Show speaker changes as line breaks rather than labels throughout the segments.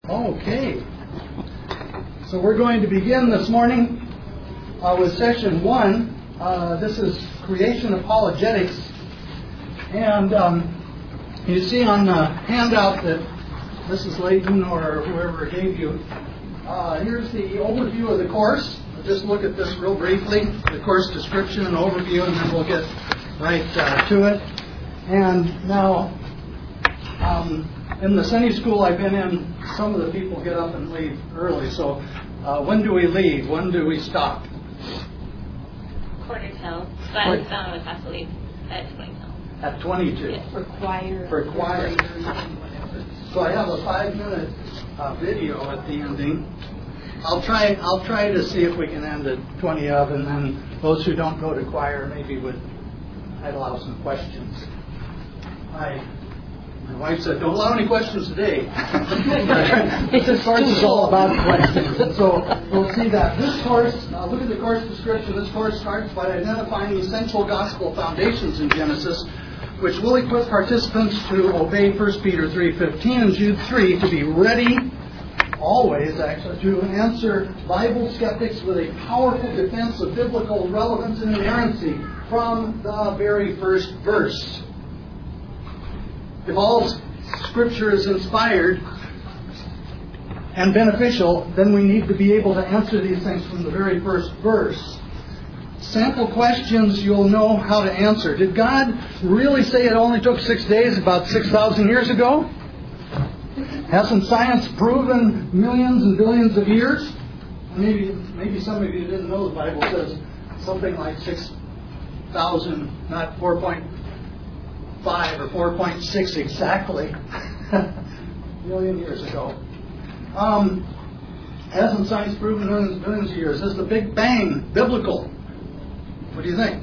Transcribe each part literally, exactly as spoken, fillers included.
Okay, so we're going to begin this morning uh, with session one. Uh, this is Creation Apologetics, and um, you see on the handout that Missus Layton or whoever gave you, uh, here's the overview of the course. We'll just look at this real briefly, the course description and overview, and then we'll get right uh, to it. And now, um, in the Sunday school I've been in, some of the people get up and leave early. So uh, when do we leave? When do we stop?
Quarter till. But Quarter. Some of us have to leave at twenty-two.
At twenty-two.
Yes. For choir.
For choir. So I have a five-minute uh, video at the ending. I'll try. I'll try to see if we can end at twenty of, and then those who don't go to choir maybe would. I'd allow some questions. I. My wife said, don't allow any questions today. This course is all about questions. And so we'll see that. This course, uh, look at the course description. This course starts by identifying the essential gospel foundations in Genesis, which will equip participants to obey First Peter three fifteen and Jude three to be ready, always actually, to answer Bible skeptics with a powerful defense of biblical relevance and inerrancy from the very first verse. If all Scripture is inspired and beneficial, then we need to be able to answer these things from the very first verse. Sample questions you'll know how to answer. Did God really say it only took six days about six thousand years ago? Hasn't science proven millions and billions of years? Maybe, maybe some of you didn't know the Bible says something like six thousand, not four point five or four point six exactly million years ago. Um, hasn't science proven millions and billions of years? Is the Big Bang biblical? What do you think?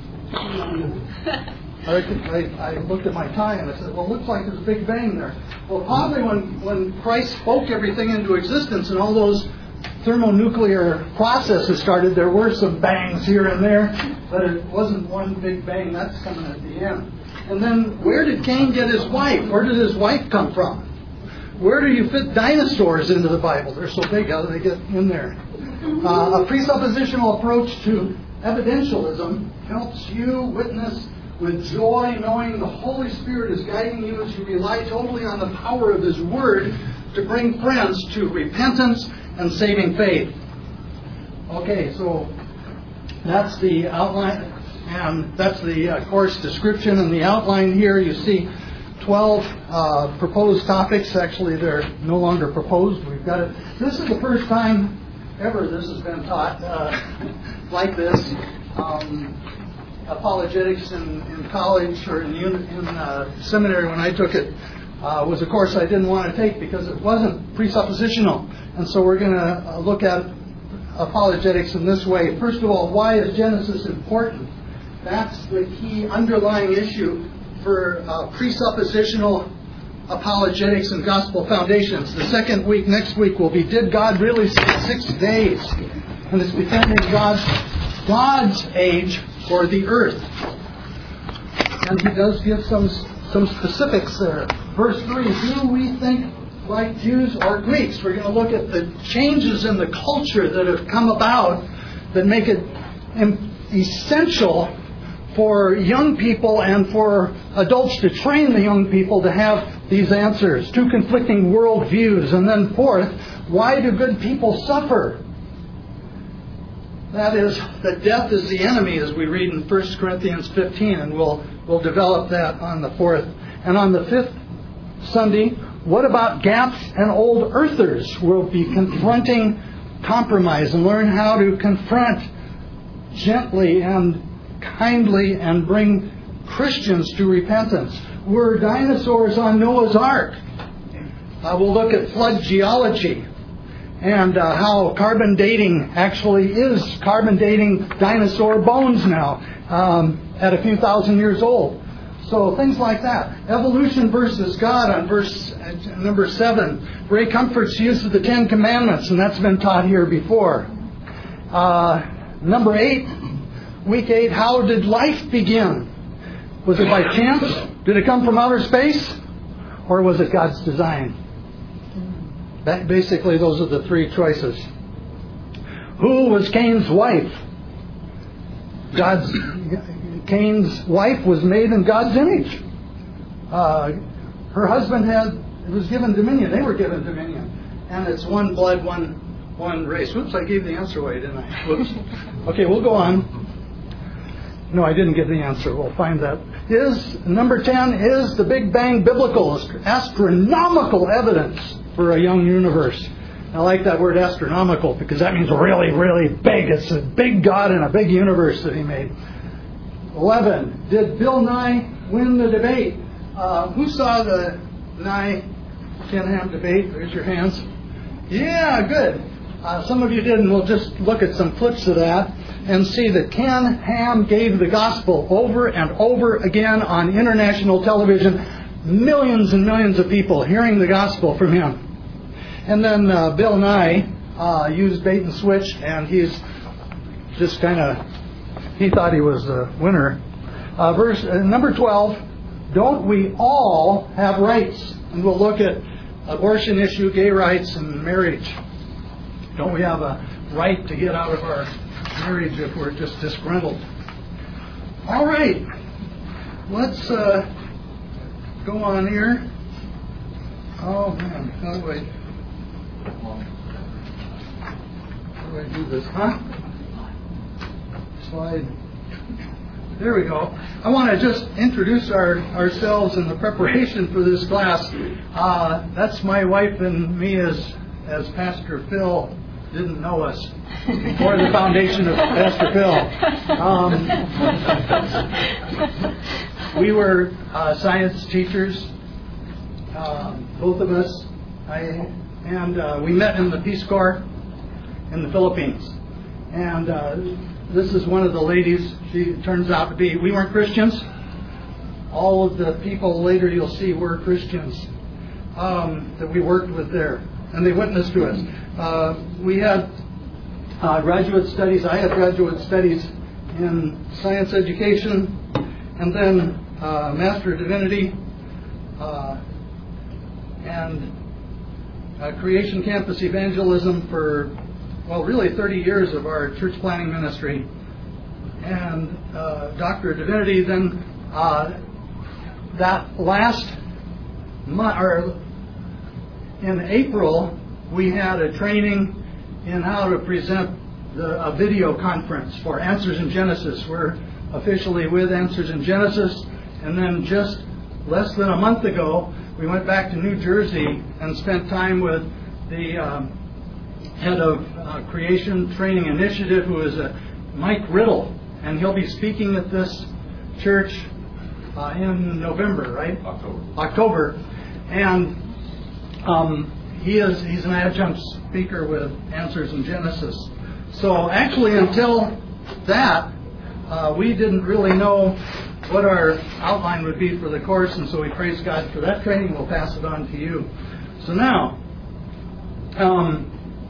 I, I, I looked at my tie and I said, well, it looks like there's a Big Bang there. Well, probably when, when Christ spoke everything into existence and all those thermonuclear processes started, there were some bangs here and there, but it wasn't one big bang. That's coming at the end. And then where did Cain get his wife? Where did his wife come from? Where do you fit dinosaurs into the Bible? They're so big, how do they get in there? Uh, a presuppositional approach to evidentialism helps you witness with joy, knowing the Holy Spirit is guiding you as you rely totally on the power of His Word to bring friends to repentance and saving faith. Okay, so that's the outline. And that's the uh, course description and the outline here. You see twelve uh, proposed topics. Actually, they're no longer proposed. We've got it. This is the first time ever this has been taught uh, like this. Um, apologetics in, in college or in, in uh, seminary when I took it uh, was a course I didn't want to take because it wasn't presuppositional. And so we're going to uh, look at apologetics in this way. First of all, why is Genesis important? That's the key underlying issue for uh, presuppositional apologetics and gospel foundations. The second week, next week, will be, did God really say six days? And it's defending God's, God's age for the earth. And he does give some, some specifics there. Verse three, do we think like Jews or Greeks? We're going to look at the changes in the culture that have come about that make it essential for young people and for adults to train the young people to have these answers. Two conflicting worldviews. And then fourth, why do good people suffer? That is, that death is the enemy, as we read in First Corinthians fifteen, and we'll, we'll develop that on the fourth. And on the fifth Sunday, what about gaps and old earthers? We'll be confronting compromise and learn how to confront gently and kindly and bring Christians to repentance. Were dinosaurs on Noah's Ark? Uh, we'll look at flood geology and uh, how carbon dating actually is carbon dating dinosaur bones now um, at a few thousand years old. So things like that. Evolution versus God on verse uh, number seven. Ray Comfort's use of the Ten Commandments, and that's been taught here before. Uh, number eight. Week eight, how did life begin? Was it by chance? Did it come from outer space? Or was it God's design? Basically, those are the three choices. Who was Cain's wife? God's Cain's wife was made in God's image. Uh, her husband had was given dominion. They were given dominion, and it's one blood, one one race. Whoops! I gave the answer away, didn't I? Whoops. Okay, we'll go on. No, I didn't give the answer. We'll find that. Is number ten is the Big Bang biblical? Astronomical evidence for a young universe. I like that word astronomical because that means really, really big. It's a big God and a big universe that He made. eleven. Did Bill Nye win the debate? Uh, who saw the Nye-Ken Ham debate? Raise your hands. Yeah, good. Uh, some of you did, and we'll just look at some clips of that and see that Ken Ham gave the gospel over and over again on international television. Millions and millions of people hearing the gospel from him. And then uh, Bill Nye uh, used bait and switch, and he's just kind of, he thought he was the winner. Uh, verse uh, number twelve, don't we all have rights? And we'll look at abortion issue, gay rights, and marriage. Don't we have a right to get out of our marriage if we're just disgruntled? All right, let's uh, go on here. Oh man, how do I, how do I do this? Huh? Slide. There we go. I want to just introduce our, ourselves in the preparation for this class. Uh, that's my wife and me as as Pastor Phil didn't know us before the foundation of Pastor Phil. Um, we were uh, science teachers, uh, both of us, I, and uh, we met in the Peace Corps in the Philippines. And uh, this is one of the ladies. She turns out to be, we weren't Christians. All of the people later you'll see were Christians um, that we worked with there. And they witnessed to us. Uh, we had uh, graduate studies. I had graduate studies in science education, and then uh, Master of Divinity, uh, and uh, Creation Campus Evangelism for, well, really thirty years of our church planning ministry, and uh, Doctor of Divinity. Then uh, that last month, or in April, we had a training in how to present the, a video conference for Answers in Genesis. We're officially with Answers in Genesis. And then just less than a month ago, we went back to New Jersey and spent time with the um, head of uh, Creation Training Initiative, who is a Mike Riddle. And he'll be speaking at this church uh, in November, right?
October.
October. And Um, he is he's an adjunct speaker with Answers in Genesis. So actually until that, uh, we didn't really know what our outline would be for the course, and so we praise God for that training. We'll pass it on to you. So now, um,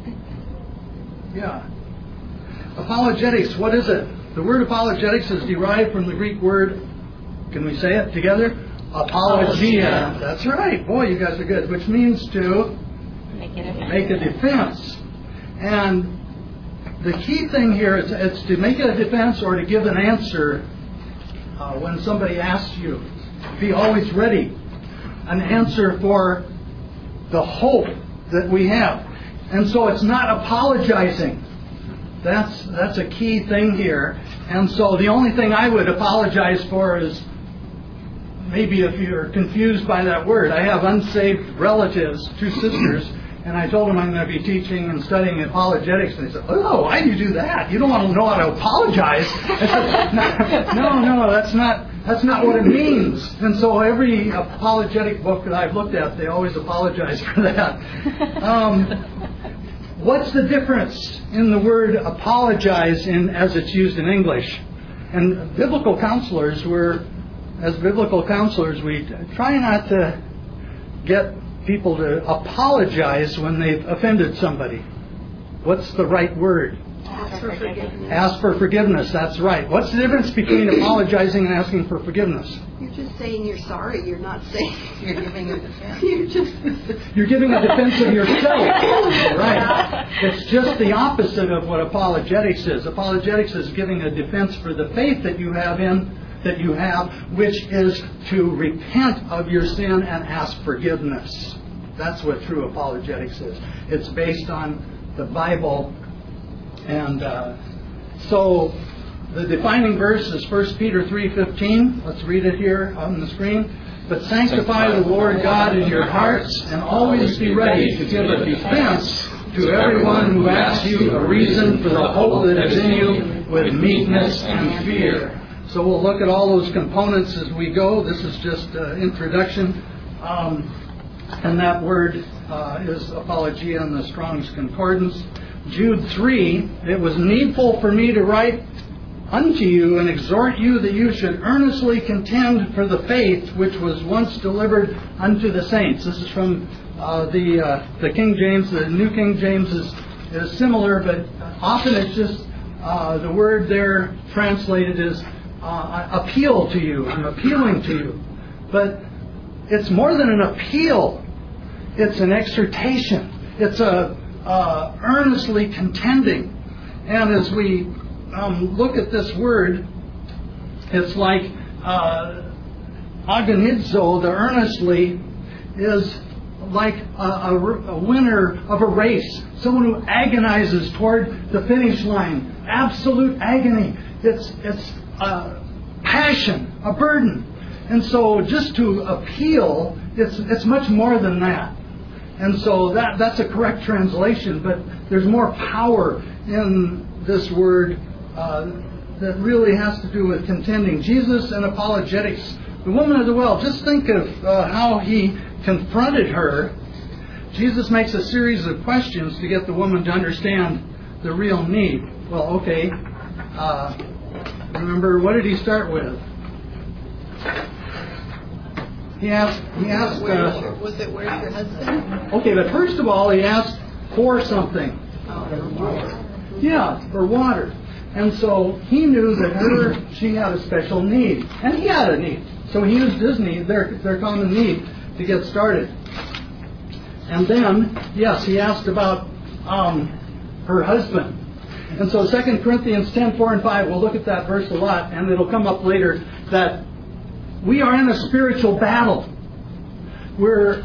yeah, apologetics, what is it? The word apologetics is derived from the Greek word, can we say it together? Apologia. That's right. Boy, you guys are good. Which means to
Make a defense.
make a defense. And the key thing here is it's to make a defense or to give an answer uh, when somebody asks you. Be always ready. An answer for the hope that we have. And so it's not apologizing. That's that's a key thing here. And so the only thing I would apologize for is, maybe if you're confused by that word, I have unsaved relatives, two sisters, and I told them I'm going to be teaching and studying apologetics. And they said, oh, why do you do that? You don't want to know how to apologize. I said, no, no, that's not that's not what it means. And so every apologetic book that I've looked at, they always apologize for that. Um, what's the difference in the word apologize in as it's used in English? And biblical counselors were... As biblical counselors, we try not to get people to apologize when they've offended somebody. What's the right word?
Ask for forgiveness.
Ask for forgiveness, that's right. What's the difference between apologizing and asking for forgiveness?
You're just saying you're sorry. You're not saying
You're giving a defense.
you're just.
You're giving a defense of yourself. Right. It's just the opposite of what apologetics is. Apologetics is giving a defense for the faith that you have in, that you have, which is to repent of your sin and ask forgiveness. That's what true apologetics is. It's based on the Bible. And uh, so the defining verse is First Peter three fifteen. Let's read it here on the screen. But sanctify the Lord God in your hearts, and always be ready to give a defense to everyone who asks you a reason for the hope that is in you with meekness and fear. So we'll look at all those components as we go. This is just an introduction. Um, and that word uh, is apologia in the Strong's Concordance. Jude three, it was needful for me to write unto you and exhort you that you should earnestly contend for the faith which was once delivered unto the saints. This is from uh, the uh, the King James. The New King James is, is similar, but often it's just uh, the word there translated is uh, appeal to you. I'm appealing to you. But it's more than an appeal. It's an exhortation. It's a uh, earnestly contending. And as we um, look at this word, it's like uh, agonizo, the earnestly, is like a, a, a winner of a race. Someone who agonizes toward the finish line. Absolute agony. It's, it's a passion, a burden. And so just to appeal, it's it's much more than that. And so that that's a correct translation, but there's more power in this word uh, that really has to do with contending. Jesus and apologetics. The woman of the well, just think of uh, how he confronted her. Jesus makes a series of questions to get the woman to understand the real need. Well, okay. Uh, remember, what did he start with? He asked, he asked, uh,
Was it where's your husband?
okay, but first of all, he asked for something. Yeah, for water. And so he knew that her, she had a special need. And he had a need. So he used his need, their, their common need, to get started. And then, yes, he asked about um, her husband. And so Second Corinthians ten, four and five, we'll look at that verse a lot, and it'll come up later, that we are in a spiritual battle. We're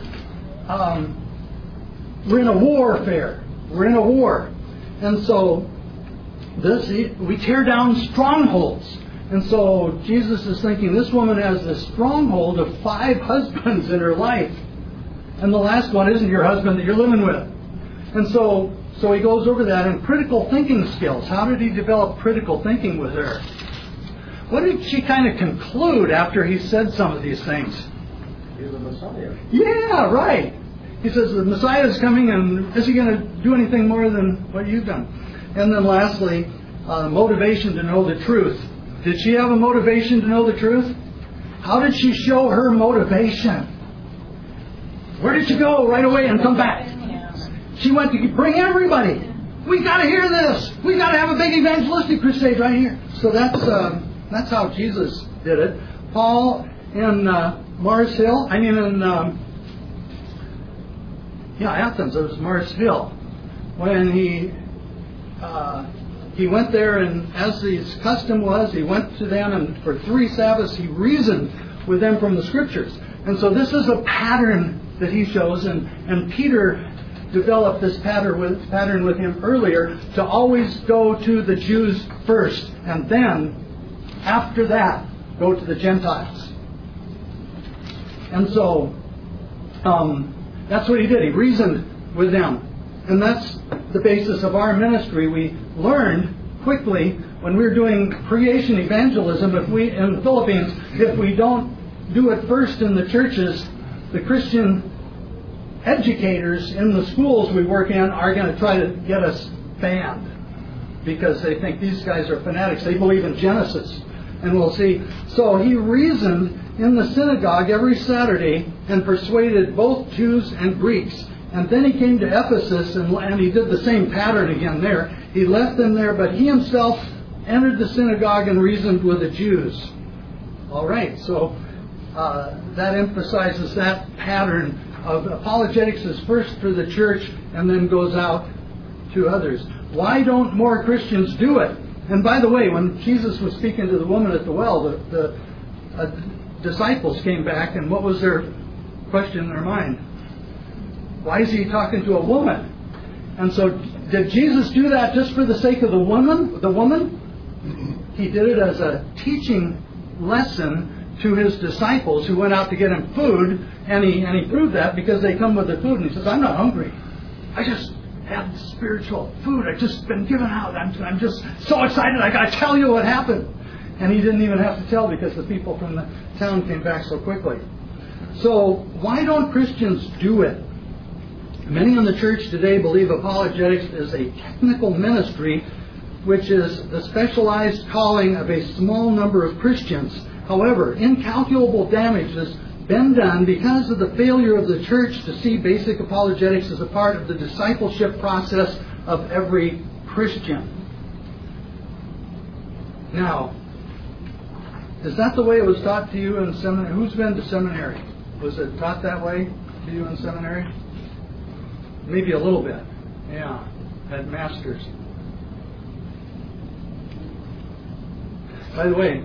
um, we're in a warfare. We're in a war. And so this we tear down strongholds. And so Jesus is thinking this woman has this stronghold of five husbands in her life. And the last one isn't your husband that you're living with. And so so he goes over that and critical thinking skills. How did he develop critical thinking with her? What did she kind of conclude after he said some of these things?
He's the Messiah.
Yeah, right. He says the Messiah is coming, and is he going to do anything more than what you've done? And then lastly, uh, motivation to know the truth. Did she have a motivation to know the truth? How did she show her motivation? Where did she go right away and come back? She went to bring everybody. We got to hear this. We got to have a big evangelistic crusade right here. So that's uh, that's how Jesus did it. Paul in uh, Mars Hill. I mean in um, yeah Athens. It was Mars Hill when he uh, he went there, and as his custom was, he went to them, and for three Sabbaths he reasoned with them from the Scriptures. And so this is a pattern that he shows, and and Peter developed this pattern with, pattern with him earlier, to always go to the Jews first, and then, after that, go to the Gentiles. And so, um, that's what he did. He reasoned with them. And that's the basis of our ministry. We learned quickly when we were doing creation evangelism, if we in the Philippines, if we don't do it first in the churches, the Christian educators in the schools we work in are going to try to get us banned because they think these guys are fanatics. They believe in Genesis. And we'll see. So he reasoned in the synagogue every Saturday and persuaded both Jews and Greeks. And then he came to Ephesus, and, and he did the same pattern again there. He left them there, but he himself entered the synagogue and reasoned with the Jews. All right, so uh, that emphasizes that pattern of apologetics is first for the church and then goes out to others. Why don't more Christians do it? And by the way, when Jesus was speaking to the woman at the well, the, the uh, disciples came back, and what was their question in their mind? Why is he talking to a woman? And so, did Jesus do that just for the sake of the woman? The woman? He did it as a teaching lesson to his disciples who went out to get him food, and he and he proved that because they come with their food, and he says, "I'm not hungry. I just had spiritual food. I've just been given out. I'm, I'm just so excited. I got to tell you what happened." And he didn't even have to tell because the people from the town came back so quickly. So why don't Christians do it? Many in the church today believe apologetics is a technical ministry, which is the specialized calling of a small number of Christians. However, incalculable damage has been done because of the failure of the church to see basic apologetics as a part of the discipleship process of every Christian. Now, is that the way it was taught to you in seminary? Who's been to seminary? Was it taught that way to you in seminary? Maybe a little bit. Yeah. Had masters. By the way,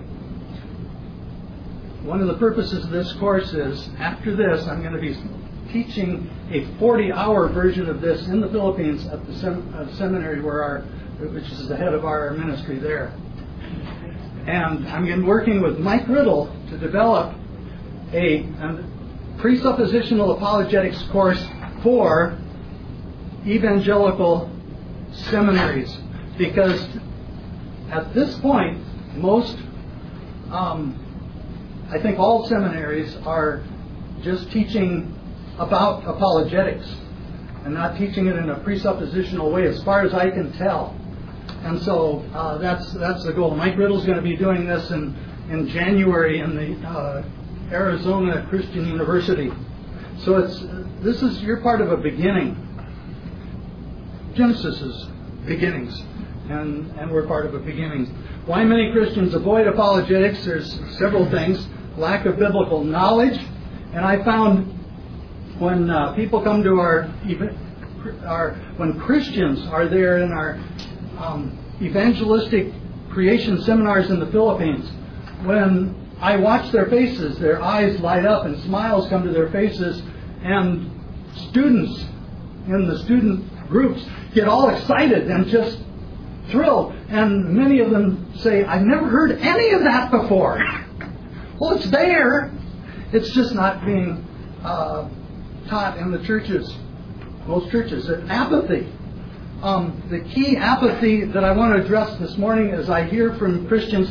one of the purposes of this course is, after this, I'm going to be teaching a forty-hour version of this in the Philippines at the sem- uh, seminary, where our, which is the head of our ministry there. And I'm going to be working with Mike Riddle to develop a, a presuppositional apologetics course for evangelical seminaries, because at this point, most, um, I think all seminaries are just teaching about apologetics and not teaching it in a presuppositional way, as far as I can tell. And so uh, that's that's the goal. Mike Riddle's going to be doing this in, in January in the uh, Arizona Christian University. So it's this is you're part of a beginning. Genesis is beginnings, and, and we're part of a beginning. Why many Christians avoid apologetics? There's several things. Lack of biblical knowledge. And I found when uh, people come to our, our, when Christians are there in our um, evangelistic creation seminars in the Philippines, when I watch their faces, their eyes light up and smiles come to their faces, and students in the student groups get all excited and just thrilled. And many of them say, "I've never heard any of that before." Well, it's there. It's just not being uh, taught in the churches, most churches. It's apathy. Um, the key apathy that I want to address this morning is I hear from Christians,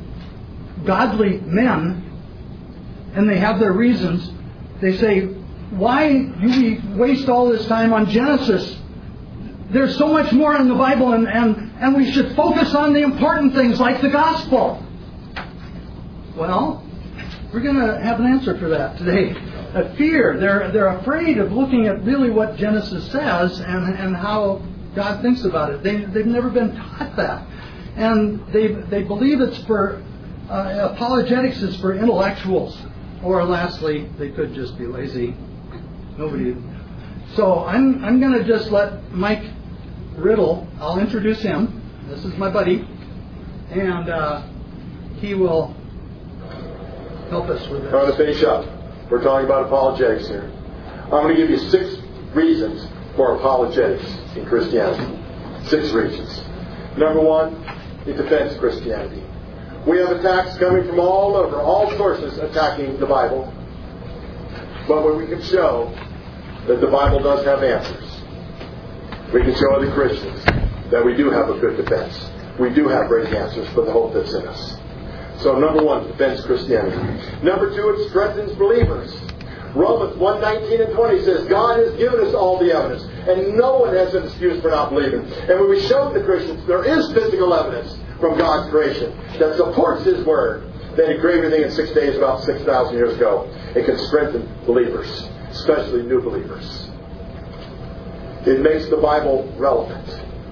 godly men, and they have their reasons. They say, "Why do we waste all this time on Genesis? There's so much more in the Bible, and, and, and we should focus on the important things like the gospel." Well, we're going to have an answer for that today. A fear. They're they're afraid of looking at really what Genesis says and, and how God thinks about it. They, they've never been taught that. And they they believe it's for, uh, apologetics is for intellectuals. Or lastly, they could just be lazy. Nobody. So I'm I'm going to just let Mike Riddle, I'll introduce him. This is my buddy. And uh, he will help us with this.
Trying to finish up. We're talking about apologetics here. I'm going to give you six reasons for apologetics in Christianity. Six reasons. Number one, it defends Christianity. We have attacks coming from all over, all sources attacking the Bible. But when we can show that the Bible does have answers, we can show other Christians that we do have a good defense. We do have great answers for the hope that's in us. So number one, defends Christianity. Number two, it strengthens believers. Romans one nineteen and twenty says, God has given us all the evidence, and no one has an excuse for not believing. And when we show the Christians there is physical evidence from God's creation that supports His Word, that He created everything in six days about six thousand years ago, it can strengthen believers, especially new believers. It makes the Bible relevant.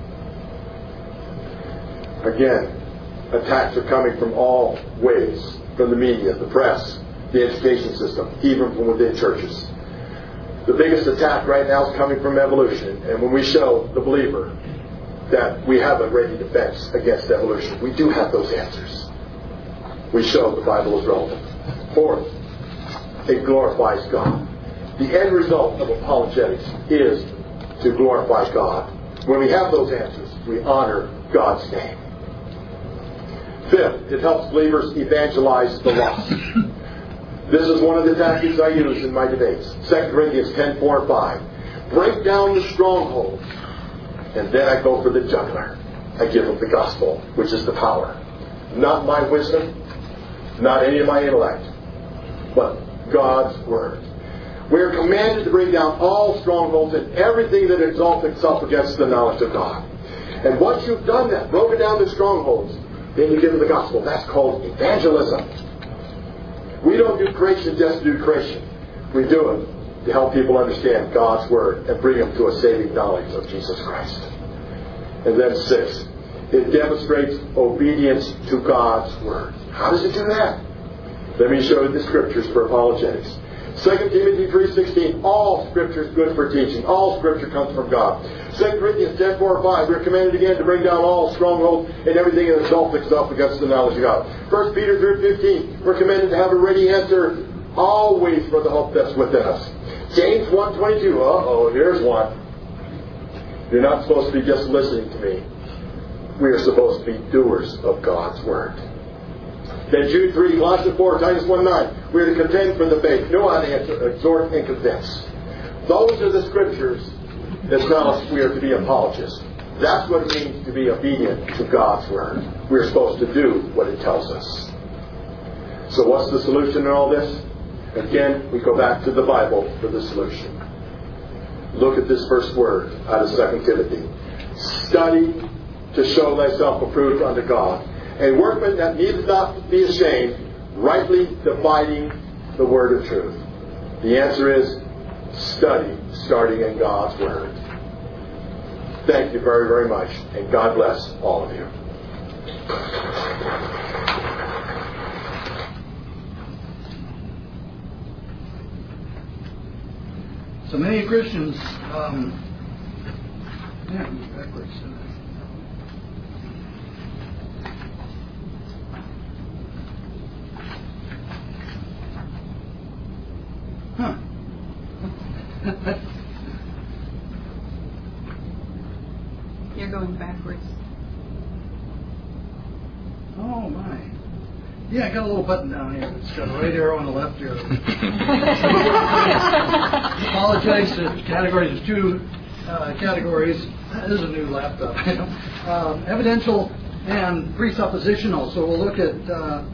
Again, attacks are coming from all ways, from the media, the press, the education system, even from within churches. The biggest attack right now is coming from evolution, and when we show the believer that we have a ready defense against evolution, we do have those answers. We show the Bible is relevant. Fourth, it glorifies God. The end result of apologetics is to glorify God. When we have those answers, we honor God's name. Fifth, it helps believers evangelize the lost. This is one of the tactics I use in my debates. Second Corinthians ten, four and five. Break down the strongholds. And then I go for the jugular. I give them the gospel, which is the power. Not my wisdom, not any of my intellect, but God's Word. We are commanded to bring down all strongholds and everything that exalts itself against the knowledge of God. And once you've done that, broken down the strongholds, then you give them the gospel. That's called evangelism. We don't do creation just to do creation. We do it to help people understand God's Word and bring them to a saving knowledge of Jesus Christ. And then six, it demonstrates obedience to God's Word. How does it do that? Let me show you the scriptures for apologetics. Second Timothy three sixteen, all Scripture is good for teaching. All Scripture comes from God. Second Corinthians ten, four and five, we're commanded again to bring down all strongholds and everything that exalts itself against the knowledge of God. First Peter three fifteen, we're commanded to have a ready answer always for the hope that's within us. James one twenty-two, uh-oh, here's one. You're not supposed to be just listening to me. We are supposed to be doers of God's Word. Then Jude three, Colossians four, Titus one nine. We are to contend for the faith, know how to answer, exhort, and convince. Those are the scriptures that tell us we are to be apologists. That's what it means to be obedient to God's Word. We're supposed to do what it tells us. So what's the solution in all this? Again, we go back to the Bible for the solution. Look at this first word out of Second Timothy. Study to show thyself approved unto God, a workman that needeth not be ashamed, rightly dividing the word of truth. The answer is study, starting in God's Word. Thank you very, very much, and God bless all of you.
So many Christians, um, yeah, backwards. Huh.
You're going backwards.
Oh my. Yeah, I got a little button down here. It's got a right arrow and a left arrow. Apologize to categories of two uh, categories. This is a new laptop. um, evidential and presuppositional. So we'll look at uh,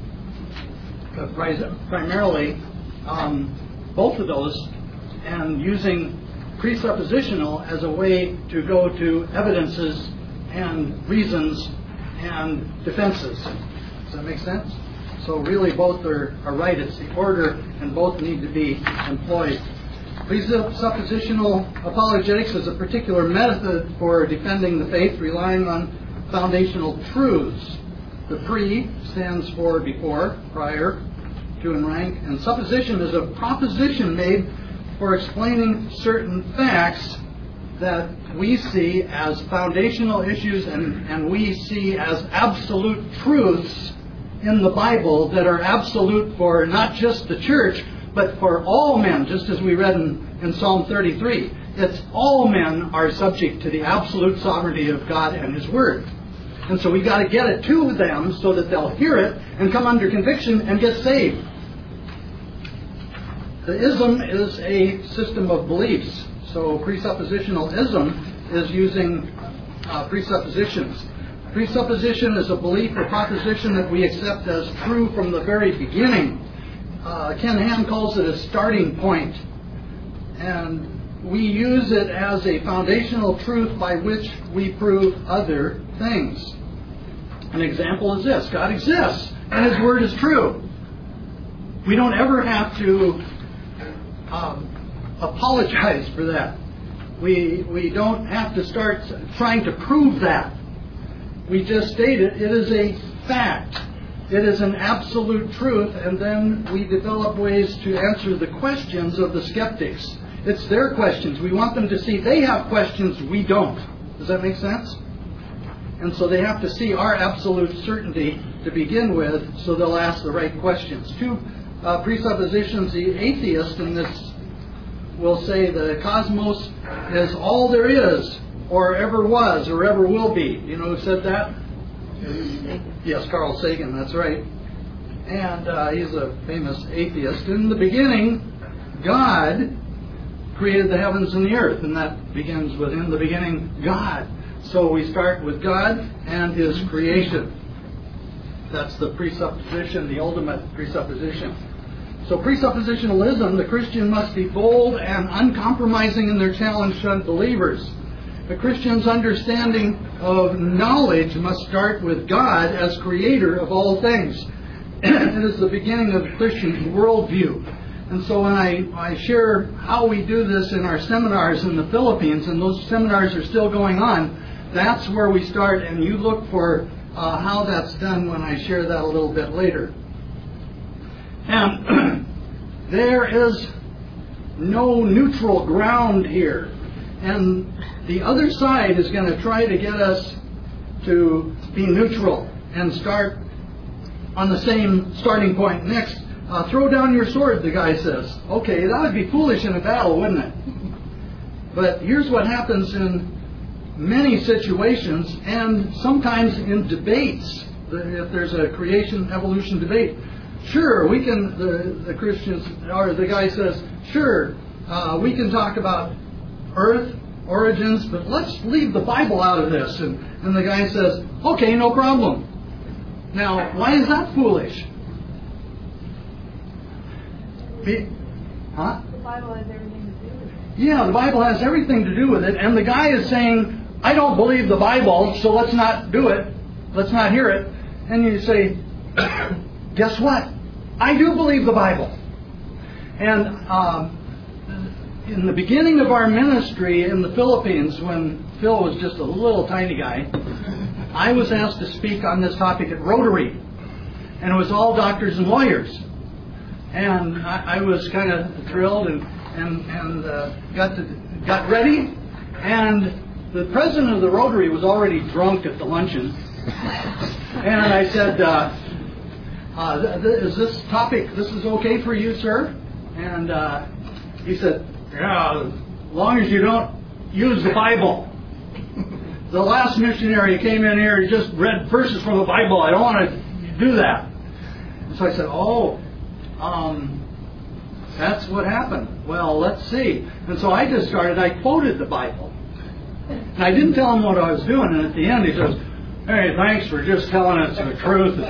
primarily um, both of those, and using presuppositional as a way to go to evidences and reasons and defenses. Does that make sense? So really both are, are right. It's the order, and both need to be employed. Presuppositional apologetics is a particular method for defending the faith, relying on foundational truths. The pre stands for before, prior, to in rank, and supposition is a proposition made for explaining certain facts that we see as foundational issues and, and we see as absolute truths in the Bible that are absolute for not just the church, but for all men, just as we read in, in Psalm thirty-three. It's all men are subject to the absolute sovereignty of God and His Word. And so we got to get it to them so that they'll hear it and come under conviction and get saved. The ism is a system of beliefs. So presuppositional ism is using uh, presuppositions. Presupposition is a belief or proposition that we accept as true from the very beginning. Uh, Ken Ham calls it a starting point. And we use it as a foundational truth by which we prove other things. An example is this: God exists and His Word is true. We don't ever have to um, apologize for that. We, we don't have to start trying to prove that. We just state it. It is a fact. It is an absolute truth, and then we develop ways to answer the questions of the skeptics. It's their questions. We want them to see they have questions we don't. Does that make sense? And so they have to see our absolute certainty to begin with, so they'll ask the right questions. Two uh, presuppositions. The atheist in this will say the cosmos is all there is, or ever was, or ever will be. You know who said that? Yes, Carl Sagan, that's right. And uh, he's a famous atheist. In the beginning, God created the heavens and the earth, and that begins with, in the beginning, God. So we start with God and His creation. That's the presupposition, the ultimate presupposition. So presuppositionalism, the Christian must be bold and uncompromising in their challenge to unbelievers. The Christian's understanding of knowledge must start with God as creator of all things. It is the beginning of the Christian worldview. And so when I, I share how we do this in our seminars in the Philippines, and those seminars are still going on, that's where we start, and you look for uh, how that's done when I share that a little bit later. And there is no neutral ground here. And the other side is going to try to get us to be neutral and start on the same starting point. Next, uh, throw down your sword, the guy says. Okay, that would be foolish in a battle, wouldn't it? But here's what happens in many situations, and sometimes in debates. If there's a creation evolution debate, sure, we can, the, the Christians, or the guy says, sure, uh, we can talk about earth, origins, but let's leave the Bible out of this. And, and the guy says, okay, no problem. Now, why is that foolish? Be, huh?
The Bible has everything to do with it.
Yeah, the Bible has everything to do with it, and the guy is saying, I don't believe the Bible, so let's not do it. Let's not hear it. And you say, guess what? I do believe the Bible. And um, in the beginning of our ministry in the Philippines, when Phil was just a little tiny guy, I was asked to speak on this topic at Rotary. And it was all doctors and lawyers. And I, I was kind of thrilled and, and, and uh, got, to, got ready. And the president of the Rotary was already drunk at the luncheon. And I said, uh, uh, th- th- is this topic, this is okay for you, sir? And uh, he said, yeah, as long as you don't use the Bible. The last missionary came in here and just read verses from the Bible. I don't want to do that. And so I said, oh, um, that's what happened. Well, let's see. And so I just started, I quoted the Bible. And I didn't tell him what I was doing. And at the end he says, hey, thanks for just telling us the truth.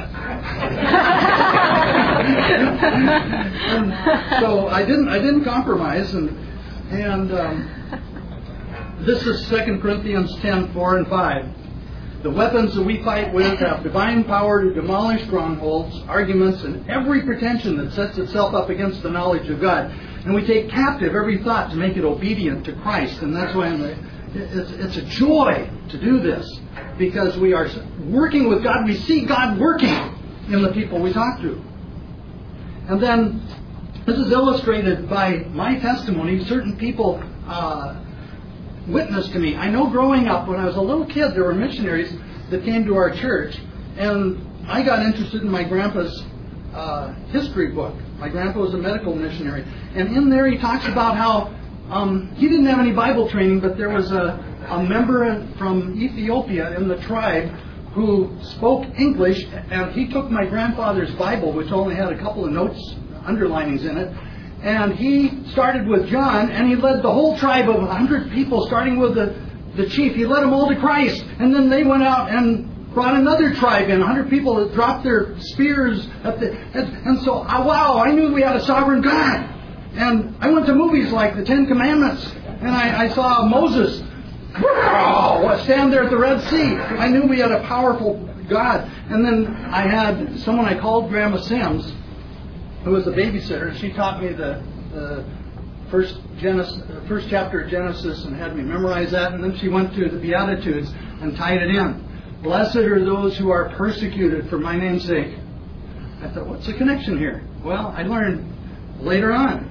And so I didn't I didn't compromise. And, and um, this is Second Corinthians ten, four and five. The weapons that we fight with have divine power to demolish strongholds, arguments, and every pretension that sets itself up against the knowledge of God. And we take captive every thought to make it obedient to Christ. And that's why I'm a, it's, it's a joy to do this, because we are working with God. We see God working in the people we talk to. And then this is illustrated by my testimony. Certain people uh, witnessed to me. I know growing up, when I was a little kid, there were missionaries that came to our church, and I got interested in my grandpa's uh, history book. My grandpa was a medical missionary, and in there he talks about how um, he didn't have any Bible training, but there was a, a member from Ethiopia in the tribe who spoke English, and he took my grandfather's Bible, which only had a couple of notes, underlinings in it, and he started with John, and he led the whole tribe of one hundred people, starting with the, the chief. He led them all to Christ. And then they went out and brought another tribe in, one hundred people that dropped their spears. At the, and, and so, uh, wow, I knew we had a sovereign God. And I went to movies like The Ten Commandments, and I, I saw Moses stand there at the Red Sea. I knew we had a powerful God. And then I had someone I called Grandma Sims, who was a babysitter. She taught me the, the first Genesis, first chapter of Genesis and had me memorize that, and then she went to the Beatitudes and tied it in. Blessed are those who are persecuted for my name's sake. I thought, what's the connection here? Well, I learned later on.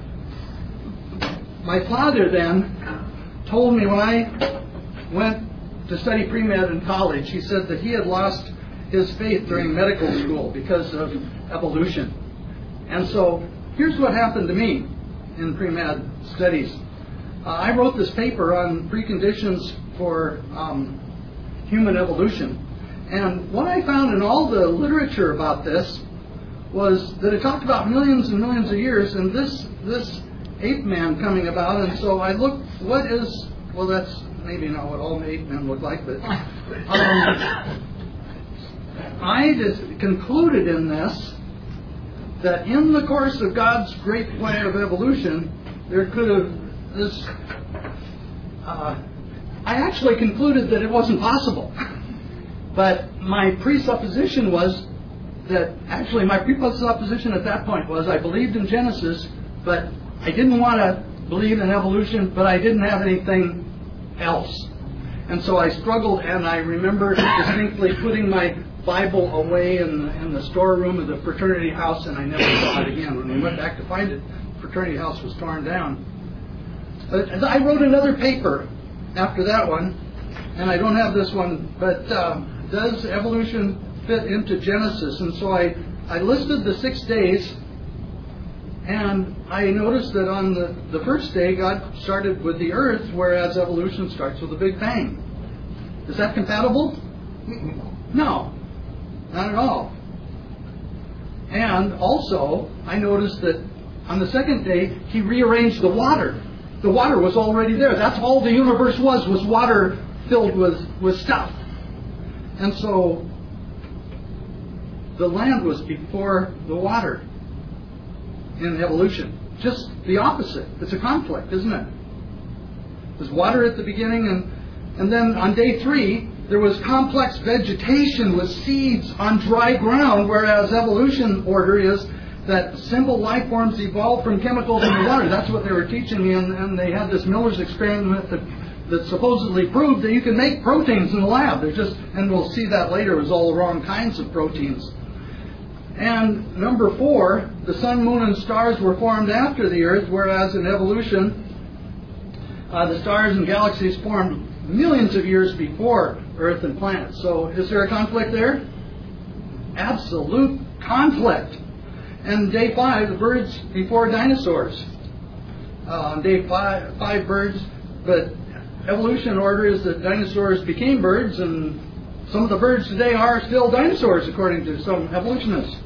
My father then told me when I went to study pre-med in college, he said that he had lost his faith during medical school because of evolution. And so here's what happened to me in pre-med studies. Uh, I wrote this paper on preconditions for um, human evolution. And what I found in all the literature about this was that it talked about millions and millions of years and this this ape man coming about. And so I looked, what is, well, that's maybe not what all ape men look like, but um, I just concluded in this that in the course of God's great plan of evolution, there could have this. Uh, I actually concluded that it wasn't possible, but my presupposition was that actually my presupposition at that point was I believed in Genesis, but I didn't want to believe in evolution, but I didn't have anything else, and so I struggled. And I remember distinctly putting my Bible away in the, in the storeroom of the fraternity house, and I never saw it again. When we went back to find it, the fraternity house was torn down. But I wrote another paper after that one, and I don't have this one, but uh, does evolution fit into Genesis? And so I, I listed the six days, and I noticed that on the, the first day, God started with the earth, whereas evolution starts with the Big Bang. Is that compatible? No. Not at all. And also, I noticed that on the second day, he rearranged the water. The water was already there. That's all the universe was, was water filled with, with stuff. And so, the land was before the water in evolution. Just the opposite. It's a conflict, isn't it? There's water at the beginning, and, and then on day three, there was complex vegetation with seeds on dry ground, whereas evolution order is that simple life forms evolve from chemicals in the water. That's what they were teaching me, and, and they had this Miller's experiment that, that supposedly proved that you can make proteins in the lab. They're just, and we'll see that later, it was all the wrong kinds of proteins. And number four, the sun, moon, and stars were formed after the earth, whereas in evolution, uh, the stars and galaxies formed millions of years before Earth and planets. So is there a conflict there? Absolute conflict. And day five, the birds before dinosaurs. Uh, on day five, five birds, but evolution order is that dinosaurs became birds, and some of the birds today are still dinosaurs, according to some evolutionists.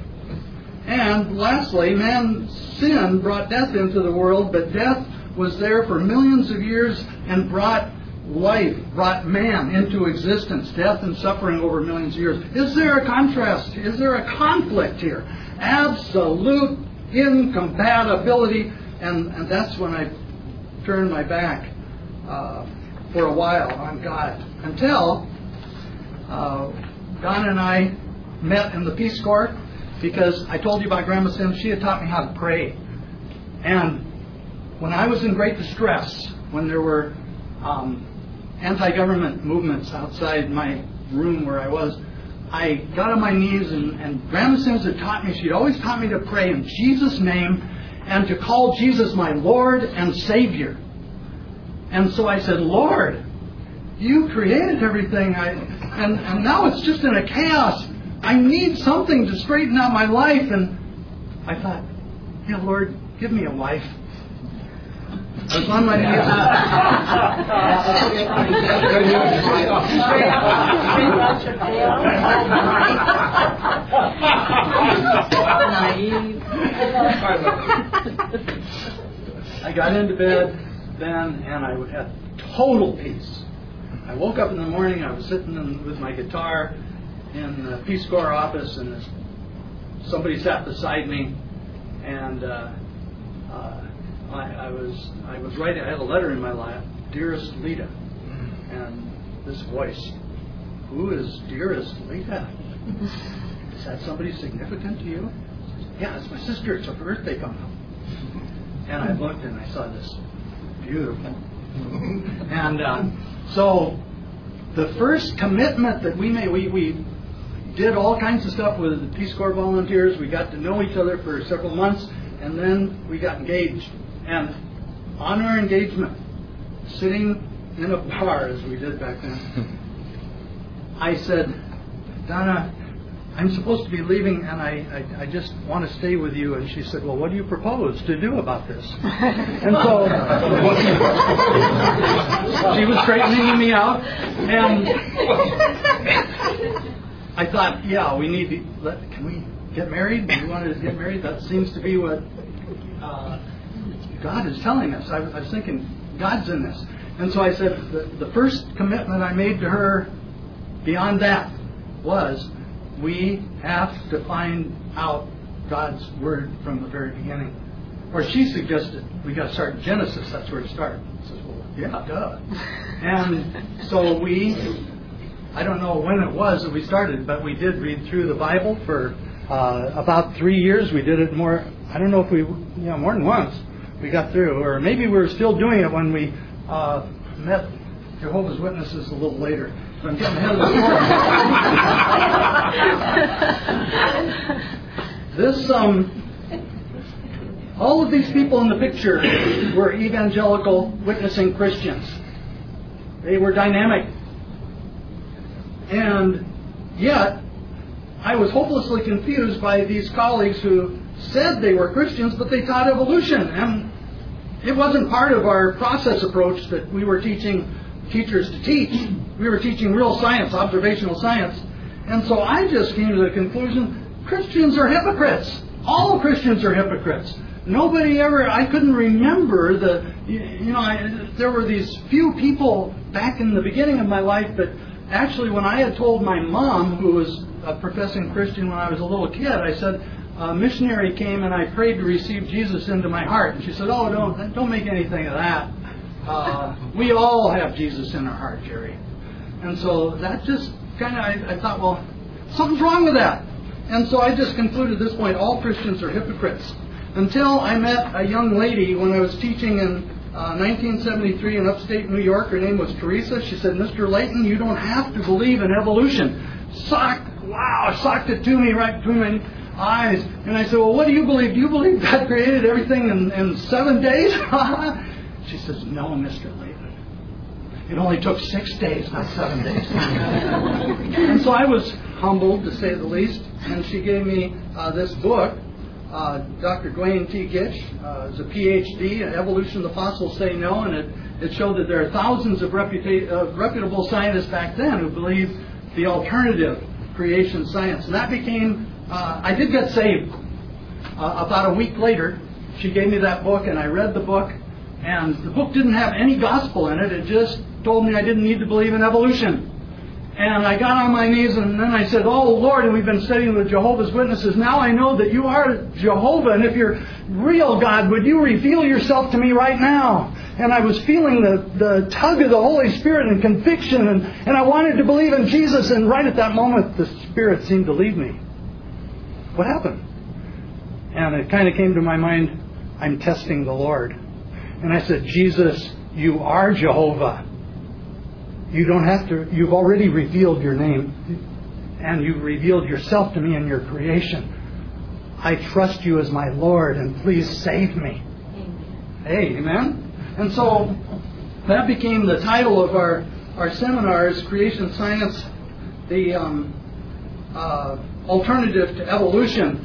And lastly, man's sin brought death into the world, but death was there for millions of years and brought life, brought man into existence, death and suffering over millions of years. Is there a contrast? Is there a conflict here? Absolute incompatibility. And, and that's when I turned my back uh, for a while on God. Until uh, Donna and I met in the Peace Corps, because I told you about Grandma Sims. She had taught me how to pray. And when I was in great distress, when there were um, anti-government movements outside my room where I was, I got on my knees, and, and Grandma Sims had taught me, she'd always taught me to pray in Jesus' name and to call Jesus my Lord and Savior. And so I said, Lord, you created everything, I, and, and now it's just in a chaos. I need something to straighten out my life. And I thought, yeah, Lord, give me a wife. I was on my knees. I got into bed then, and I had total peace. I woke up in the morning. I was sitting in, with my guitar in the Peace Corps office, and this, somebody sat beside me, and uh, uh, I, I was I was writing. I had a letter in my lap, Dearest Lita, and this voice, who is Dearest Lita? Is that somebody significant to you? Yeah, it's my sister. It's her birthday coming up. And I looked and I saw this beautiful. And uh, so the first commitment that we made, we, we did all kinds of stuff with the Peace Corps volunteers. We got to know each other for several months, and then we got engaged. And on our engagement, sitting in a bar, as we did back then, I said, Donna, I'm supposed to be leaving, and I, I, I just want to stay with you. And she said, well, what do you propose to do about this? And so she was straightening me out, and I thought, yeah, we need to, let, can we get married? Do you want to get married? That seems to be what uh, God is telling us. I, I was thinking, God's in this. And so I said, the, the first commitment I made to her beyond that was, we have to find out God's Word from the very beginning. Or she suggested we got to start in Genesis. That's where to start. I said, well, yeah, duh. And so we, I don't know when it was that we started, but we did read through the Bible for uh, about three years. We did it more, I don't know if we, you know, more than once we got through. Or maybe we were still doing it when we uh, met Jehovah's Witnesses a little later. I'm getting ahead of the story. This, um, all of these people in the picture were evangelical witnessing Christians. They were dynamic. And yet, I was hopelessly confused by these colleagues who said they were Christians, but they taught evolution. And it wasn't part of our process approach that we were teaching teachers to teach. We were teaching real science, observational science. And so I just came to the conclusion, Christians are hypocrites. All Christians are hypocrites. Nobody ever, I couldn't remember the, you know, I, there were these few people back in the beginning of my life, but actually when I had told my mom, who was a professing Christian when I was a little kid, I said, a missionary came and I prayed to receive Jesus into my heart. And she said, oh, don't, don't make anything of that. Uh, we all have Jesus in our heart, Jerry. And so that just kind of, I, I thought, well, something's wrong with that. And so I just concluded at this point, all Christians are hypocrites. Until I met a young lady when I was teaching in uh, nineteen seventy-three in upstate New York. Her name was Teresa. She said, Mister Layton, you don't have to believe in evolution. Socked, wow, socked it to me right between my eyes. And I said, well, what do you believe? Do you believe God created everything in, in seven days? She says, no, Mister Layton. It only took six days, not seven days. And so I was humbled, to say the least. And she gave me uh, this book. Uh, Doctor Dwayne T. Gitch uh, is a P H D in Evolution. The Fossils Say No. And it, it showed that there are thousands of reputa- uh, reputable scientists back then who believed the alternative creation science. And that became, uh, I did get saved. Uh, about a week later, she gave me that book, and I read the book. And the book didn't have any gospel in it. It just told me I didn't need to believe in evolution. And I got on my knees, and then I said, oh, Lord, and we've been studying with Jehovah's Witnesses. Now I know that you are Jehovah, and if you're real, God, would you reveal yourself to me right now? And I was feeling the, the tug of the Holy Spirit and conviction, and, and I wanted to believe in Jesus, and right at that moment, the Spirit seemed to leave me. What happened? And it kind of came to my mind, I'm testing the Lord. And I said, Jesus, you are Jehovah. You don't have to, you've already revealed your name. And you've revealed yourself to me in your creation. I trust you as my Lord, and please save me. Amen. Hey, amen? And so that became the title of our, our seminars, Creation Science, the um, uh, Alternative to Evolution.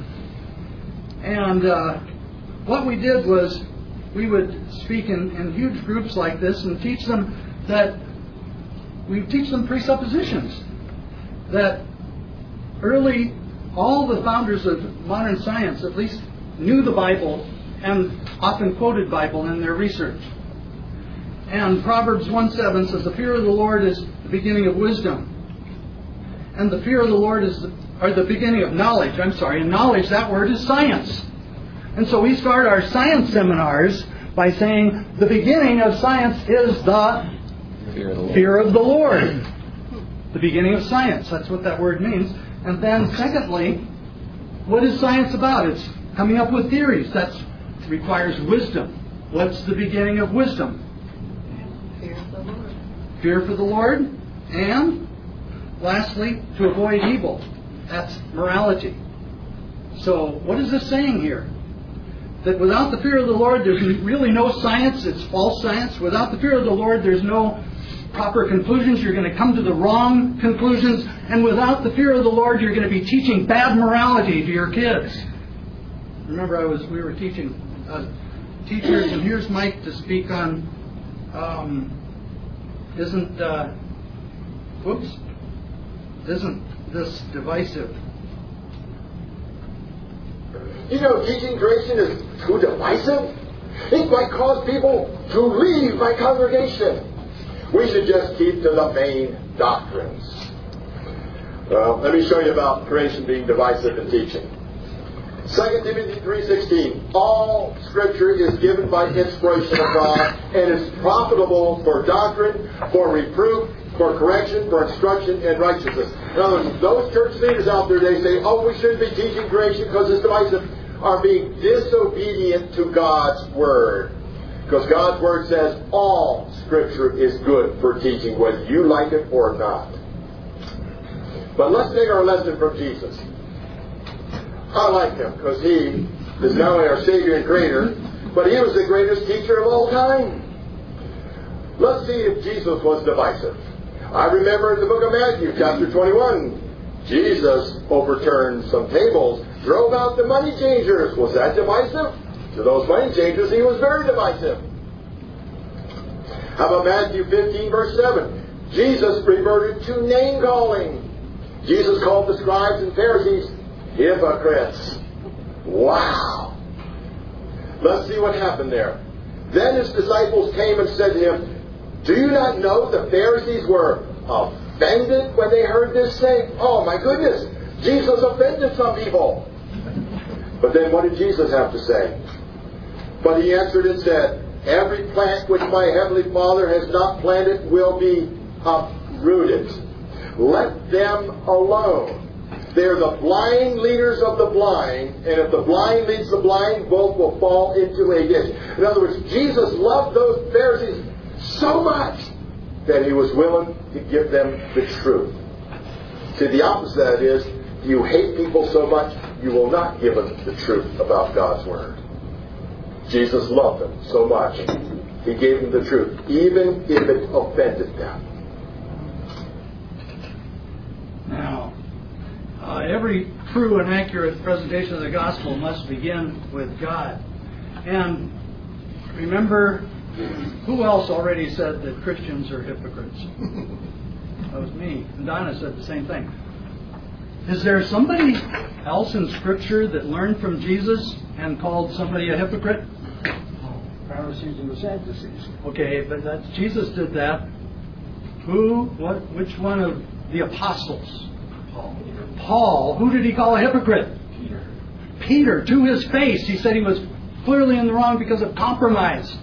And uh, what we did was, we would speak in, in huge groups like this and teach them that, we teach them presuppositions. That early, all the founders of modern science at least knew the Bible and often quoted Bible in their research. And Proverbs one seven says, the fear of the Lord is the beginning of wisdom. And the fear of the Lord is the, or the beginning of knowledge. I'm sorry, and knowledge, that word is science. And so we start our science seminars by saying the beginning of science is the fear of the Lord. Fear of the Lord. The beginning of science. That's what that word means. And then secondly, what is science about? It's coming up with theories. That's requires wisdom. What's the beginning of wisdom?
Fear of the Lord.
Fear for the Lord. And lastly, to avoid evil. That's morality. So what is this saying here? That without the fear of the Lord, there's really no science. It's false science. Without the fear of the Lord, there's no proper conclusions. You're going to come to the wrong conclusions. And without the fear of the Lord, you're going to be teaching bad morality to your kids. Remember, I was we were teaching uh, teachers, and here's Mike to speak on. Um, isn't uh, whoops? Isn't this divisive?
You know, teaching creation is too divisive. It might cause people to leave my congregation. We should just keep to the main doctrines. Well, let me show you about creation being divisive in teaching. Second Timothy three sixteen. All Scripture is given by inspiration of God and is profitable for doctrine, for reproof, for correction, for instruction in righteousness. In other words, those church leaders out there, they say, oh, we shouldn't be teaching creation because it's divisive, are being disobedient to God's Word. Because God's Word says all Scripture is good for teaching, whether you like it or not. But let's take our lesson from Jesus. I like Him because He is not only our Savior and Creator, but He was the greatest teacher of all time. Let's see if Jesus was divisive. I remember in the book of Matthew, chapter twenty-one, Jesus overturned some tables, drove out the money changers. Was that divisive? To those money changers, He was very divisive. How about Matthew fifteen, verse seven? Jesus reverted to name-calling. Jesus called the scribes and Pharisees hypocrites. Wow! Let's see what happened there. Then His disciples came and said to Him, do you not know the Pharisees were offended when they heard this saying? Oh my goodness! Jesus offended some people. But then what did Jesus have to say? But He answered and said, every plant which my heavenly Father has not planted will be uprooted. Let them alone. They're the blind leaders of the blind, and if the blind leads the blind, both will fall into a ditch. In other words, Jesus loved those Pharisees so much that He was willing to give them the truth. See, the opposite of that is, you hate people so much, you will not give them the truth about God's Word. Jesus loved them so much, He gave them the truth, even if it offended them.
Now, uh, every true and accurate presentation of the gospel must begin with God. And remember, who else already said that Christians are hypocrites? That was me. And Donna said the same thing. Is there somebody else in Scripture that learned from Jesus and called somebody a hypocrite?
Pharisees and the Sadducees.
Okay, but that's, Jesus did that. Who? What? Which one of the apostles?
Paul.
Paul. Who did he call a hypocrite?
Peter.
Peter, to his face. He said he was clearly in the wrong because of compromise.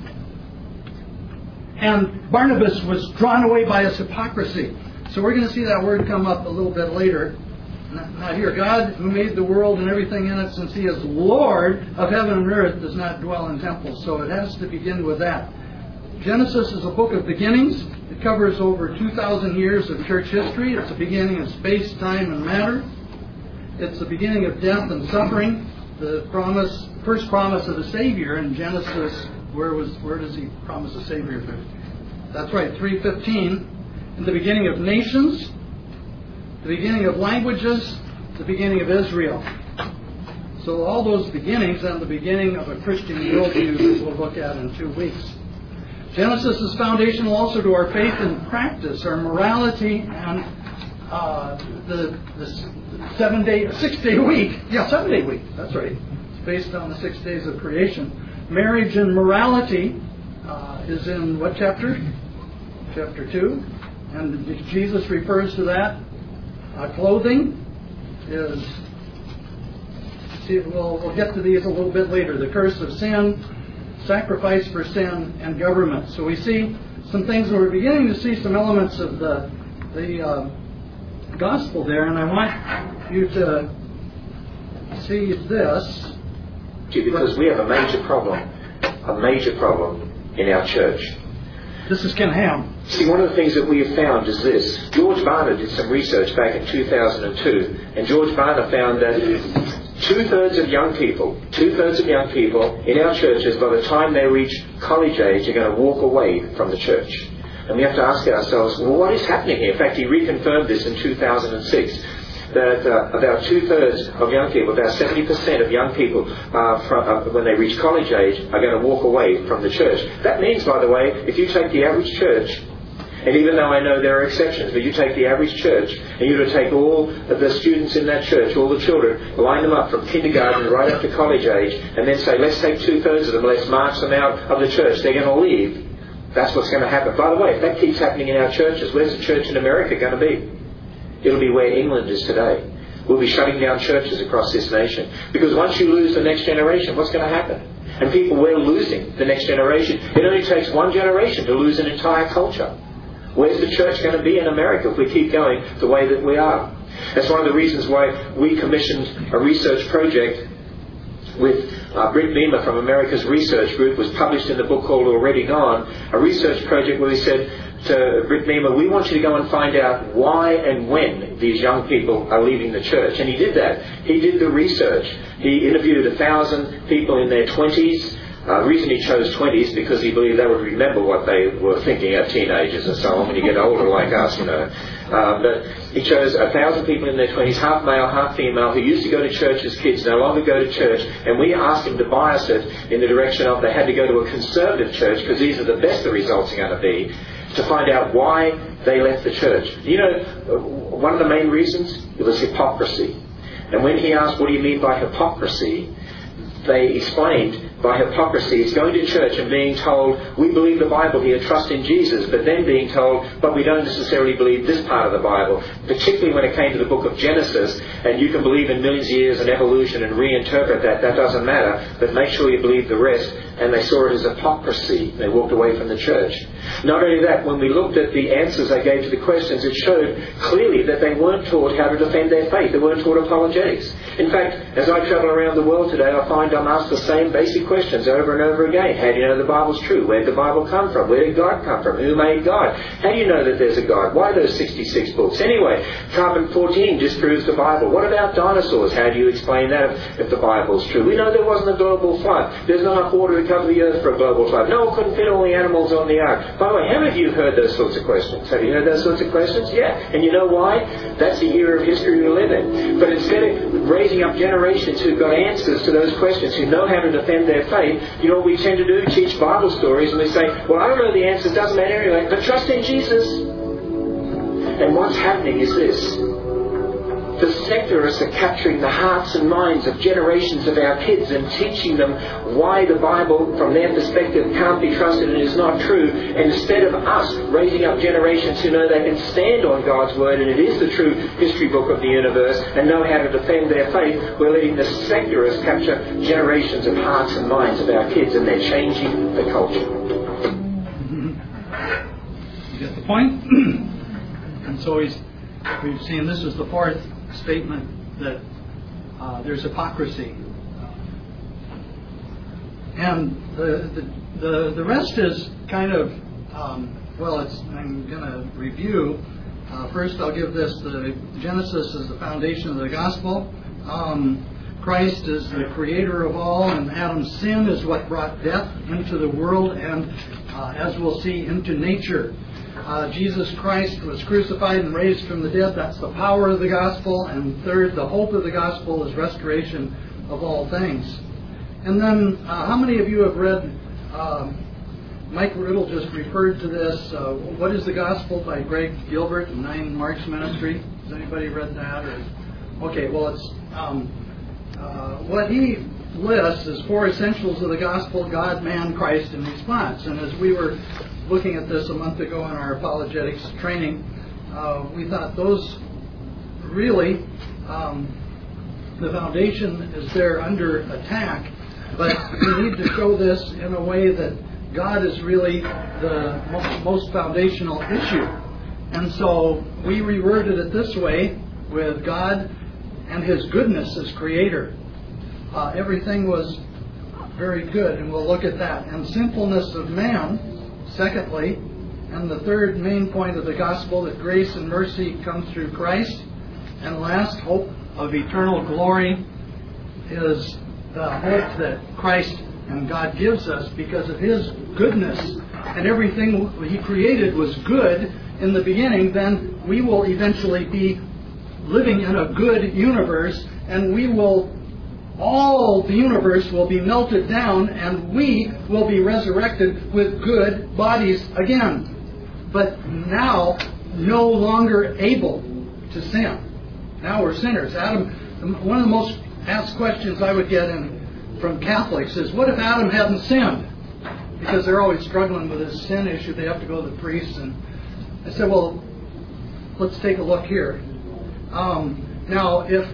And Barnabas was drawn away by his hypocrisy. So we're going to see that word come up a little bit later. Now here, God who made the world and everything in it, since He is Lord of heaven and earth, does not dwell in temples. So it has to begin with that. Genesis is a book of beginnings. It covers over two thousand years of church history. It's the beginning of space, time, and matter. It's the beginning of death and suffering. The promise, first promise of the Savior in Genesis, where was where does He promise the Savior? That's right, three fifteen. In the beginning of nations, the beginning of languages, the beginning of Israel. So all those beginnings and the beginning of a Christian worldview that we'll look at in two weeks. Genesis is foundational also to our faith and practice, our morality, and uh, the, the seven day, six day week. Yeah, seven day week. That's right. It's based on the six days of creation. Marriage and morality uh, is in what chapter? Chapter two. And Jesus refers to that. Uh, clothing is, see, we'll, we'll get to these a little bit later. The curse of sin, sacrifice for sin, and government. So we see some things, and we're beginning to see some elements of the, the uh, gospel there. And I want you to see this.
to you because we have a major problem, a major problem in our church.
This is Ken Ham.
See, one of the things that we have found is this. George Barna did some research back in two thousand two, and George Barna found that two-thirds of young people, two-thirds of young people in our churches, by the time they reach college age, are going to walk away from the church. And we have to ask ourselves, well, what is happening here? In fact, he reconfirmed this in two thousand six. That uh, about two-thirds of young people, about seventy percent of young people, uh, from, uh, when they reach college age, are going to walk away from the church. That means, by the way, if you take the average church, and even though I know there are exceptions, but you take the average church, and you were to take all of the students in that church, all the children, line them up from kindergarten right up to college age, and then say, let's take two-thirds of them, let's march them out of the church, they're going to leave. That's what's going to happen. By the way, if that keeps happening in our churches, where's the church in America going to be? It'll be where England is today. We'll be shutting down churches across this nation. Because once you lose the next generation, what's going to happen? And people, we're losing the next generation. It only takes one generation to lose an entire culture. Where's the church going to be in America if we keep going the way that we are? That's one of the reasons why we commissioned a research project with uh, Britt Beamer from America's Research Group. Was published in the book called Already Gone, a research project where we said to Britt Beamer, we want you to go and find out why and when these young people are leaving the church. And he did that. He did the research. He interviewed a thousand people in their twenties. Uh, the reason he chose twenties because he believed they would remember what they were thinking as teenagers and so on when you get older like us, you know. Uh, but he chose a thousand people in their twenties, half male, half female, who used to go to church as kids, no longer go to church, and we asked him to bias it in the direction of they had to go to a conservative church because these are the best the results are going to be, to find out why they left the church. You know, one of the main reasons, it was hypocrisy. And when he asked, what do you mean by hypocrisy? They explained, by hypocrisy, is going to church and being told, we believe the Bible here, trust in Jesus, but then being told, but we don't necessarily believe this part of the Bible, particularly when it came to the book of Genesis, and you can believe in millions of years and evolution and reinterpret that, that doesn't matter, but make sure you believe the rest. And they saw it as hypocrisy. They walked away from the church. Not only that, when we looked at the answers they gave to the questions, it showed clearly that they weren't taught how to defend their faith. They weren't taught apologetics. In fact, as I travel around the world today, I find I'm asked the same basic questions over and over again. How do you know the Bible's true? Where did the Bible come from? Where did God come from? Who made God? How do you know that there's a God? Why those sixty-six books? Anyway, carbon fourteen disproves the Bible. What about dinosaurs? How do you explain that if, if the Bible's true? We know there wasn't a global flood. There's not enough water to cover the earth for a global flood. Noah couldn't fit all the animals on the ark. By the way, how many of you heard those sorts of questions? Have you heard those sorts of questions? Yeah. And you know why? That's the era of history we live in. But instead of raising up generations who've got answers to those questions, who know how to defend their faith, you know what we tend to do? Teach Bible stories and we say, well, I don't know the answers, doesn't matter anyway, but trust in Jesus. And what's happening is this. The secularists are capturing the hearts and minds of generations of our kids and teaching them why the Bible, from their perspective, can't be trusted and is not true. And instead of us raising up generations who know they can stand on God's Word and it is the true history book of the universe and know how to defend their faith, we're letting the secularists capture generations of hearts and minds of our kids, and they're changing the culture.
You get the point? And so he's, we've seen this is the fourth statement that uh, there's hypocrisy. And the, the the the rest is kind of, um, well, it's, I'm going to review. Uh, first, I'll give this, the Genesis is the foundation of the gospel. Um, Christ is the creator of all, and Adam's sin is what brought death into the world and, uh, as we'll see, into nature. Uh, Jesus Christ was crucified and raised from the dead. That's the power of the gospel. And third, the hope of the gospel is restoration of all things. And then, uh, how many of you have read, uh, Mike Riddle just referred to this, uh, What is the Gospel by Greg Gilbert and Nine Marks Ministry? Has anybody read that? Or, okay, well, it's um, uh, what he lists is four essentials of the gospel: God, man, Christ, and response. And as we were looking at this a month ago in our apologetics training, uh, we thought those really, um, the foundation is there under attack, but we need to show this in a way that God is really the most, most foundational issue. And so we reworded it this way, with God and His goodness as creator. Uh, everything was very good, and we'll look at that. And sinfulness of man, secondly, and the third main point of the gospel, that grace and mercy come through Christ. And last, hope of eternal glory is the hope that Christ and God gives us because of His goodness, and everything He created was good in the beginning. Then we will eventually be living in a good universe, and we will, all the universe will be melted down, and we will be resurrected with good bodies again. But now, no longer able to sin. Now we're sinners. Adam, one of the most asked questions I would get in, from Catholics is, what if Adam hadn't sinned? Because they're always struggling with this sin issue. They have to go to the priest. And I said, well, let's take a look here. Um, now, if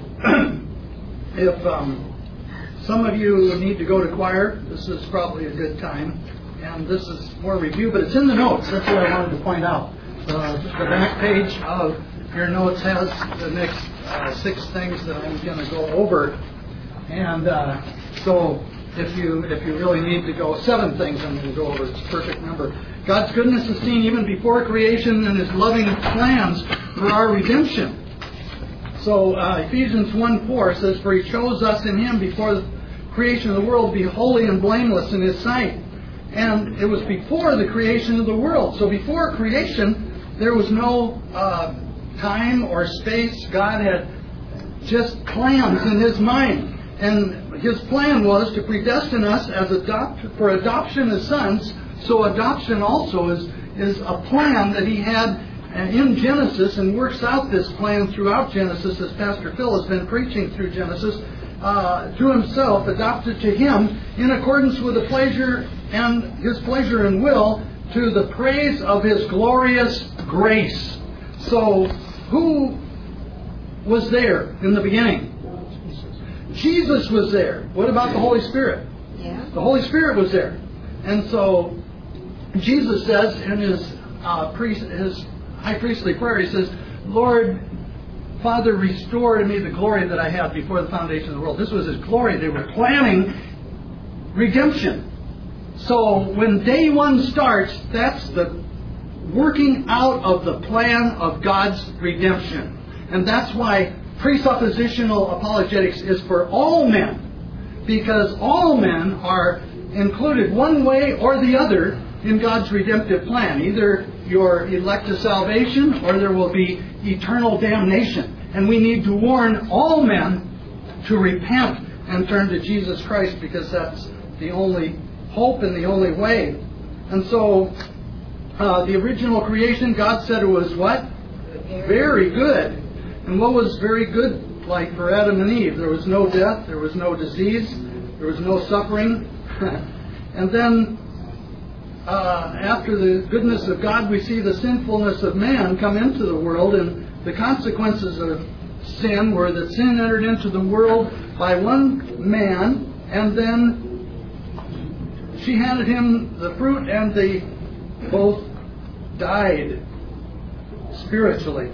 if um, some of you need to go to choir, this is probably a good time. And this is more review, but it's in the notes. That's what I wanted to point out. Uh, the back page of your notes has the next uh, six things that I'm going to go over. And uh, so if you if you really need to go, seven things I'm going to go over. It's a perfect number. God's goodness is seen even before creation and His loving plans for our redemption. So uh, Ephesians one four says, for He chose us in Him before the creation of the world to be holy and blameless in His sight. And it was before the creation of the world. So before creation, there was no uh, time or space. God had just plans in His mind. And His plan was to predestine us as adopt for adoption as sons. So adoption also is, is a plan that He had in Genesis, and works out this plan throughout Genesis, as Pastor Phil has been preaching through Genesis, uh, to Himself, adopted to Him in accordance with the pleasure and His pleasure and will, to the praise of His glorious grace. So, who was there in the beginning? Jesus was there. What about the Holy Spirit?
Yeah.
The Holy Spirit was there. And so, Jesus says in His, uh, priest, his high priestly prayer, He says, Lord, Father, restore to me the glory that I had before the foundation of the world. This was His glory. They were planning redemption. So when day one starts, that's the working out of the plan of God's redemption. And that's why presuppositional apologetics is for all men. Because all men are included one way or the other in God's redemptive plan. Either you're elect to salvation, or there will be eternal damnation. And we need to warn all men to repent and turn to Jesus Christ, because that's the only hope and the only way. And so, uh, the original creation, God said it was what? Very good. And what was very good like for Adam and Eve? There was no death, there was no disease, there was no suffering. And then, uh, after the goodness of God, we see the sinfulness of man come into the world, and the consequences of sin were that sin entered into the world by one man, and then she handed him the fruit, and they both died spiritually.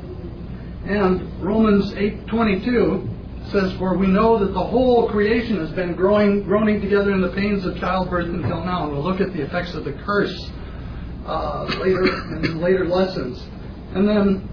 And Romans eight twenty-two says, for we know that the whole creation has been growing, groaning together in the pains of childbirth until now. And we'll look at the effects of the curse uh, later in later lessons. And then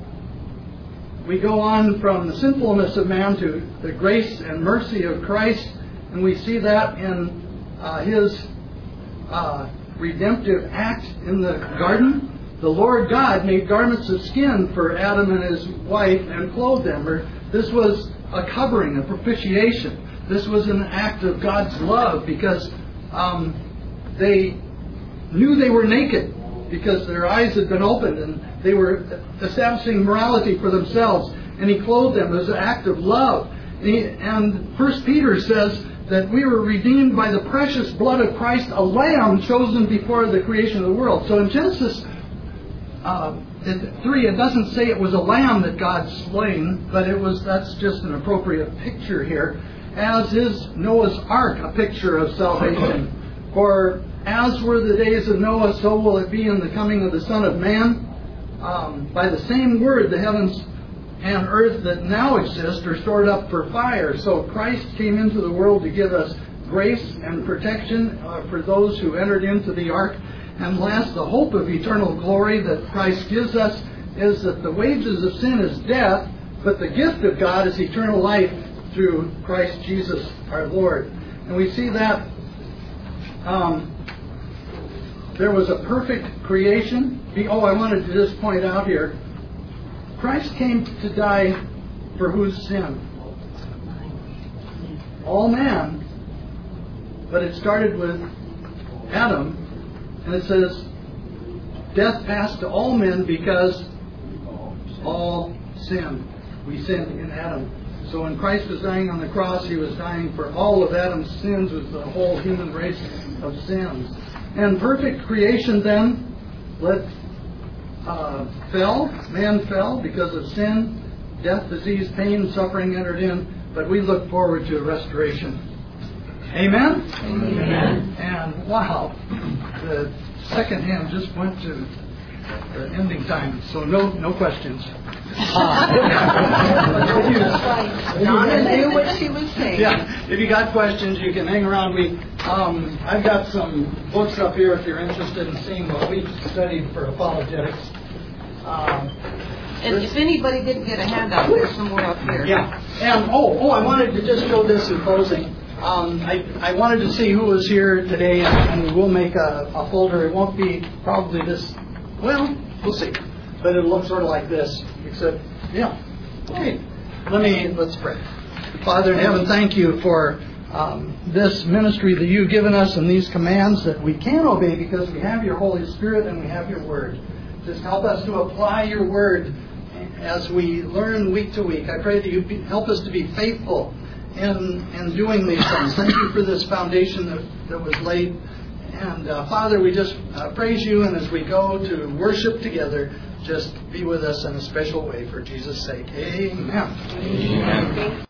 we go on from the sinfulness of man to the grace and mercy of Christ, and we see that in uh, His uh, redemptive act in the garden. The Lord God made garments of skin for Adam and his wife and clothed them. This was a covering, a propitiation. This was an act of God's love, because um, they knew they were naked, because their eyes had been opened and they were establishing morality for themselves. And He clothed them as an act of love. And First Peter says that we were redeemed by the precious blood of Christ, a lamb chosen before the creation of the world. So in Genesis uh, three, it doesn't say it was a lamb that God slain, but it was, that's just an appropriate picture here, as is Noah's ark a picture of salvation. For as were the days of Noah, so will it be in the coming of the Son of Man. Um, by the same word, the heavens and earth that now exist are stored up for fire. So Christ came into the world to give us grace and protection uh, for those who entered into the ark. And last, the hope of eternal glory that Christ gives us is that the wages of sin is death, but the gift of God is eternal life through Christ Jesus our Lord. And we see that um, there was a perfect creation. Oh, I wanted to just point out here, Christ came to die for whose sin? All man. But it started with Adam, and it says, death passed to all men because all sinned. We sinned in Adam. So when Christ was dying on the cross, He was dying for all of Adam's sins, with the whole human race of sins. And perfect creation then let uh, fell. Man fell because of sin. Death, disease, pain, suffering entered in. But we look forward to restoration. Amen? Amen. And wow, the second hand just went to the ending time. So no, no questions.
Donna knew what she was saying.
Yeah, if you got questions, you can hang around me. Um, I've got some books up here if you're interested in seeing what we studied for apologetics. Um,
And if anybody didn't get a handout, there's some more up here.
yeah, and oh, oh, I wanted to just show this in closing. Um, I, I wanted to see who was here today, and, and we'll make a, a folder. It won't be probably this, well, we'll see. But it'll look sort of like this, except, yeah. Okay, let me, let's pray. Father in heaven, thank you for um, this ministry that you've given us and these commands that we can obey because we have your Holy Spirit and we have your Word. Just help us to apply your Word as we learn week to week. I pray that you be, help us to be faithful in, in doing these things. Thank you for this foundation that, that was laid. And uh, Father, we just uh, praise you, and as we go to worship together, just be with us in a special way for Jesus' sake. Amen. Amen.